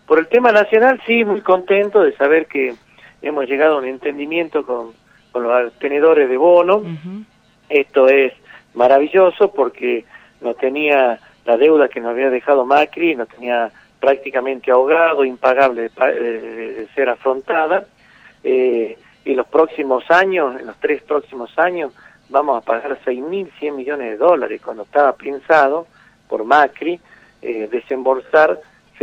Por el tema nacional, sí, muy contento de saber que hemos llegado a un entendimiento con los tenedores de bono. Esto es maravilloso porque no tenía la deuda que nos había dejado Macri, nos tenía prácticamente ahogado, impagable de ser afrontada. Y los próximos años, en los 3 próximos años, vamos a pagar 6.100 millones de dólares, cuando estaba pensado por Macri desembolsar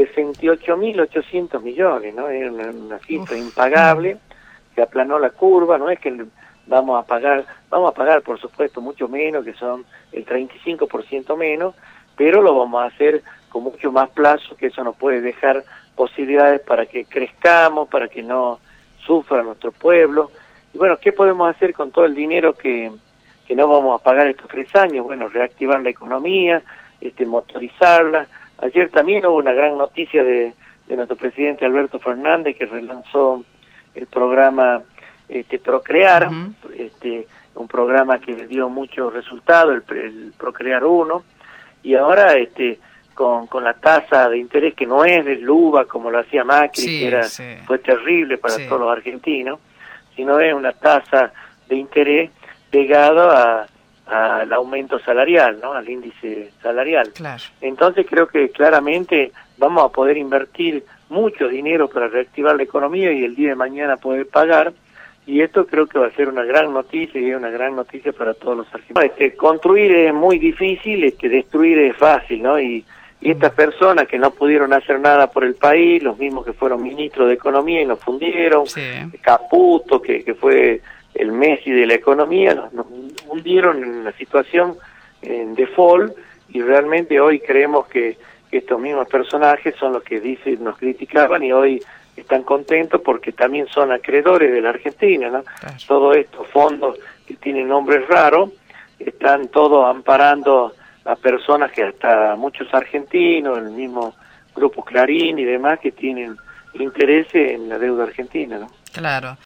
68.800 millones, ¿no? Es una cifra impagable, se aplanó la curva, no es que vamos a pagar por supuesto mucho menos, que son el 35% menos, pero lo vamos a hacer con mucho más plazo, que eso nos puede dejar posibilidades para que crezcamos, para que no sufra nuestro pueblo. Y bueno, ¿qué podemos hacer con todo el dinero que no vamos a pagar estos 3 años? Bueno, reactivar la economía, motorizarla. Ayer también hubo una gran noticia de nuestro presidente Alberto Fernández, que relanzó el programa Procrear, un programa que le dio muchos resultados, el Procrear 1, y ahora con la tasa de interés que no es del UVA como lo hacía Macri, que fue terrible para todos los argentinos, sino es una tasa de interés pegada al aumento salarial, ¿no? Al índice salarial. Claro. Entonces creo que claramente vamos a poder invertir mucho dinero para reactivar la economía y el día de mañana poder pagar, y esto creo que va a ser una gran noticia, y es una gran noticia para todos los argentinos. Construir es muy difícil, destruir es fácil, ¿no? Y estas personas que no pudieron hacer nada por el país, los mismos que fueron ministros de Economía y nos fundieron, Caputo, que fue el Messi de la economía, nos hundieron en una situación en default, y realmente hoy creemos que estos mismos personajes son los que nos criticaban, y hoy están contentos porque también son acreedores de la Argentina, ¿no? Claro. Todos estos fondos que tienen nombres raros están todos amparando a personas que hasta muchos argentinos, el mismo Grupo Clarín y demás, que tienen interés en la deuda argentina, ¿no? Claro.